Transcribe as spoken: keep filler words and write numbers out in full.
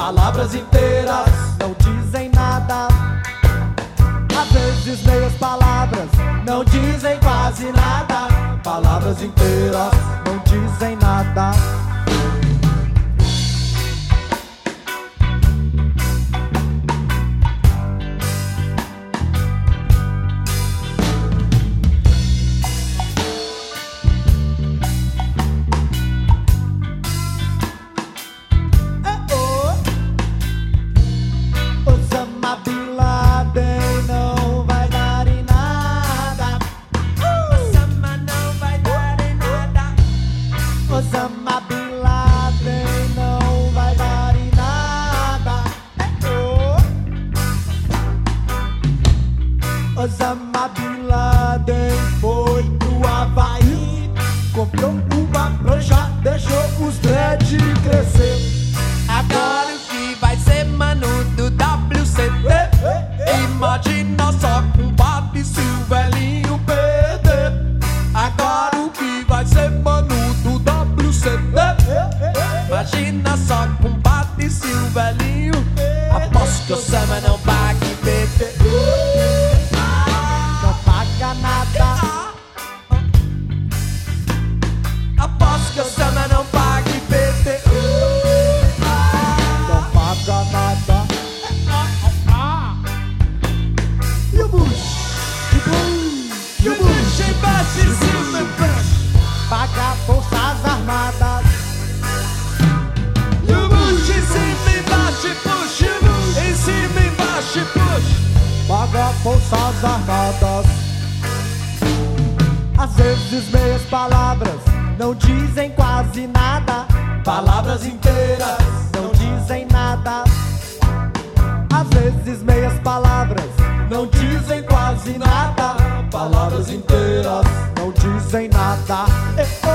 Palavras inteiras não dizem nada. Às vezes meias palavras não dizem quase nada. palavras inteiras não dizem nada. Osama Bin Laden não vai dar em nada. Osama não vai dar em nada. Osama Bin Laden não vai dar em nada. Osama Bin Laden foi pro Havaí, comprou uma prancha, deixou os dread crescer. Agora o que vai ser, mano, do W C? Imagina só com Papi se o velhinho perder. Agora o que vai ser, mano, do W C? Imagina só com Papi se o velhinho. Aposto que o Osama não paga I P T U. Não paga nada. Aposto que o Osama não paga I P T U. Não paga nada. E o Bush? E o Bush embaixo em cima, embaixo. Paga forças armadas. E o Bush em cima, embaixo e puxa. Em cima, embaixo e puxa. Paga forças armadas. Às vezes meias palavras não dizem quase nada. palavras inteiras Não dizem nada. Às vezes meias palavras não dizem quase nada. Palavras inteiras não dizem nada.